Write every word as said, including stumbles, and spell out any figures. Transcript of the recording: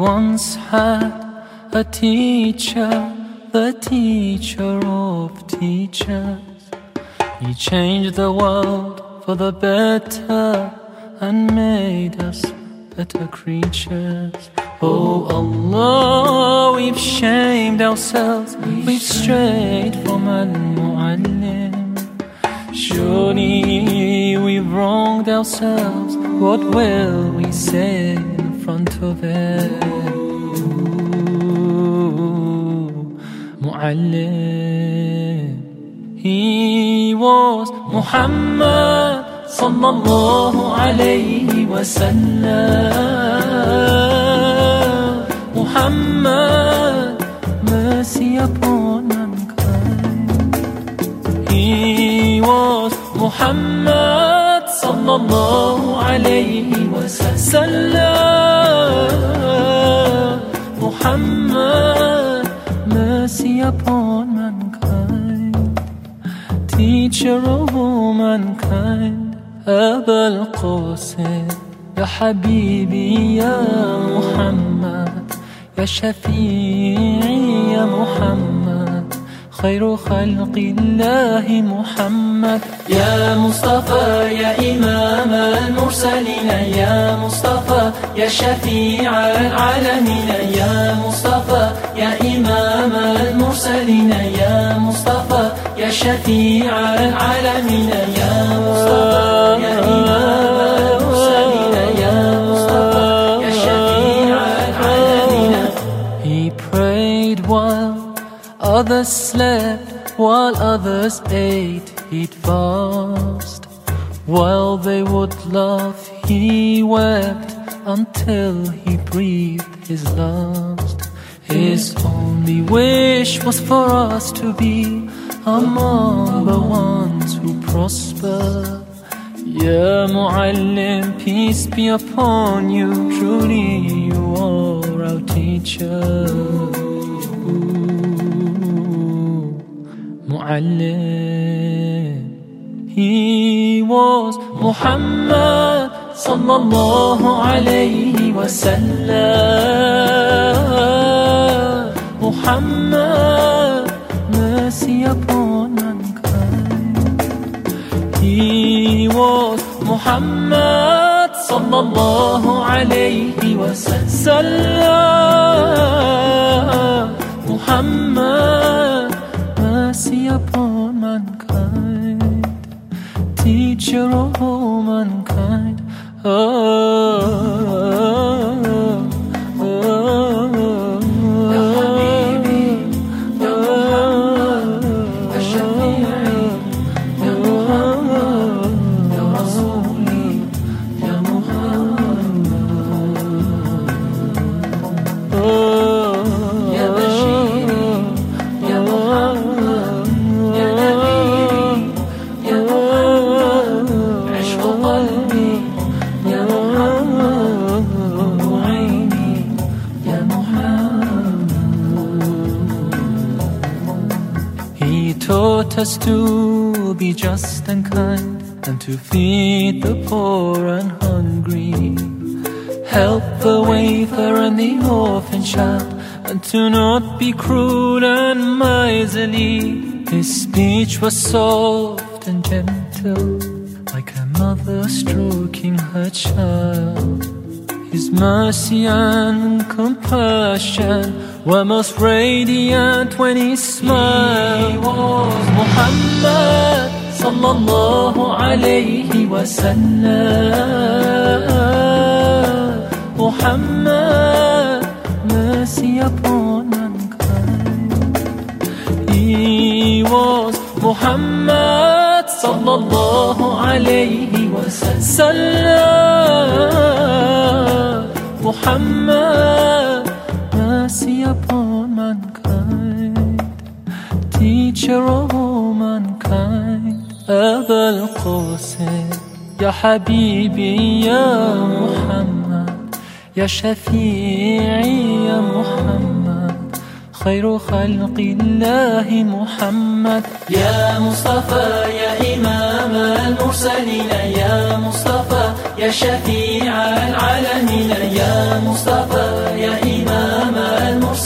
once had a teacher, the teacher of teachers. He changed the world for the better and made us better creatures. Oh Allah, we've shamed ourselves, we've strayed from Al-Mu'allim. Surely we've wronged ourselves, what will we say in front of it? Mu'allim. He was Muhammad sallallahu alayhi wa sallam. Muhammad, mercy upon mankind. He was Muhammad sallallahu alayhi wa sallam. Muhammad, mercy upon mankind, teacher of all mankind. أبا القاسم يا حبيبي يا محمد، يا شفيعي يا محمد، خير خلق الله محمد. يا مصطفى يا إمام المرسلين، يا مصطفى يا شفيع العالمين، يا مصطفى يا إمام المرسلين، يا مصطفى يا شفيع العالمين، يا مصطفى يا إمام المرسلين، يا مصطفى يا شفيع العالمين. He prayed while others slept, while others ate, he'd fast. While they would laugh, he wept until he breathed his last. His only wish was for us to be among the ones who prosper. Ya Mu'allim, peace be upon you, truly you are our teacher. Mu'allim. He was Muhammad sallallahu alayhi wa sallam. Muhammad, mercy upon mankind. He was Muhammad sallallahu alayhi wa sallam. Muhammad, mercy upon mankind, teacher of all mankind. Oh, oh, oh, Ya Habibi, Ya Muhammad, Ya Shafi'i, Ya Muhammad, Ya Rasuli, Ya Muhammad. oh, Ya Bashiri, Ya Muhammad, Ya Nabiri, Ya Muhammad, عشق قلبي يا محمد، نور عيني يا محمد. He taught us to be just and kind, and to feed the poor and hungry, help the wafer and the orphan child, and to not be cruel and miserly. His speech was soft and gentle, like a mother stroking her child. His mercy and compassion were most radiant when he smiled. He was Muhammad sallallahu alayhi wa sallam. Muhammad, mercy upon mankind. He was Muhammad sallallahu alayhi wa sallam. Muhammad, mercy upon mankind, teacher of all mankind. أبا القاسم يا حبيبي يا محمد، يا شفيعي يا محمد، خير خلق الله محمد. يا مصطفى يا إمام المرسلين، يا مصطفى يا شفيع العالمين، يا مصطفى يا إمام المرسلين.